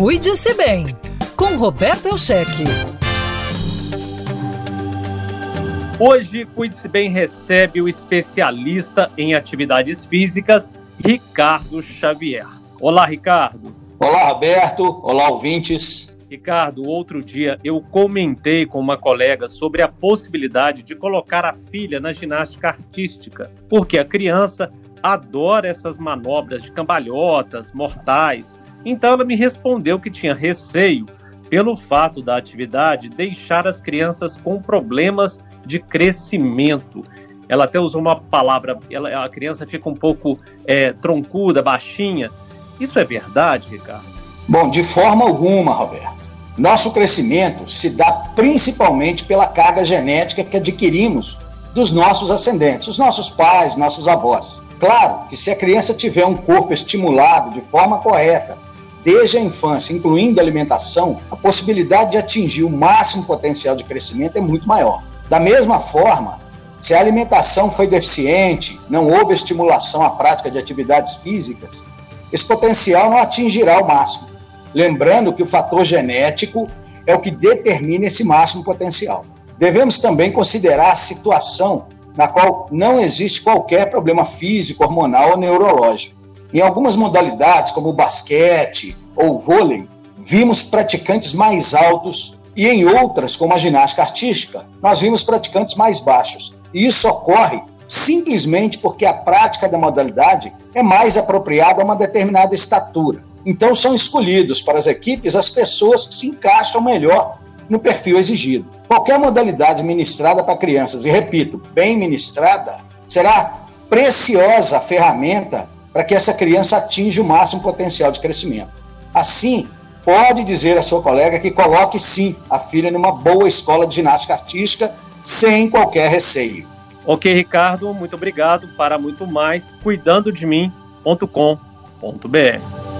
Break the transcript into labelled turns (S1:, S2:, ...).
S1: Cuide-se bem, com Roberto Elcheque.
S2: Hoje, Cuide-se Bem recebe o especialista em atividades físicas, Ricardo Xavier. Olá, Ricardo.
S3: Olá, Roberto. Olá, ouvintes.
S2: Ricardo, outro dia eu comentei com uma colega sobre a possibilidade de colocar a filha na ginástica artística, porque a criança adora essas manobras de cambalhotas, mortais. Então ela me respondeu que tinha receio pelo fato da atividade deixar as crianças com problemas de crescimento. Ela até usou uma palavra, a criança fica um pouco troncuda, baixinha. Isso é verdade, Ricardo?
S3: Bom, de forma alguma, Roberto. Nosso crescimento se dá principalmente pela carga genética que adquirimos dos nossos ascendentes, os nossos pais, nossos avós. Claro que se a criança tiver um corpo estimulado de forma correta, desde a infância, incluindo a alimentação, a possibilidade de atingir o máximo potencial de crescimento é muito maior. Da mesma forma, se a alimentação foi deficiente, não houve estimulação à prática de atividades físicas, esse potencial não atingirá o máximo. Lembrando que o fator genético é o que determina esse máximo potencial. Devemos também considerar a situação na qual não existe qualquer problema físico, hormonal ou neurológico. Em algumas modalidades, como o basquete ou o vôlei, vimos praticantes mais altos e em outras, como a ginástica artística, nós vimos praticantes mais baixos. E isso ocorre simplesmente porque a prática da modalidade é mais apropriada a uma determinada estatura. Então são escolhidos para as equipes as pessoas que se encaixam melhor no perfil exigido. Qualquer modalidade ministrada para crianças, e repito, bem ministrada, será preciosa a ferramenta para que essa criança atinja o máximo potencial de crescimento. Assim, pode dizer à sua colega que coloque sim a filha numa boa escola de ginástica artística sem qualquer receio.
S2: Ok, Ricardo, muito obrigado. Para muito mais, cuidandodemim.com.br.